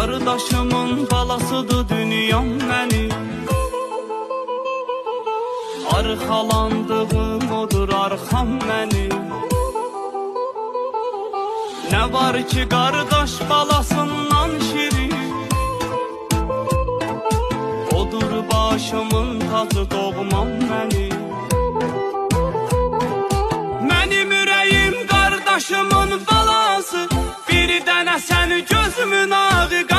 Qardaşımın balasıdır dünyam mənim. Arxalandığım odur arxam mənim. Nə var ki qardaş balasından şirin, odur başımın tacı doğmam mənim. Mənim ürəyim qardaşımın balası, bir dənə səni gözümün ağı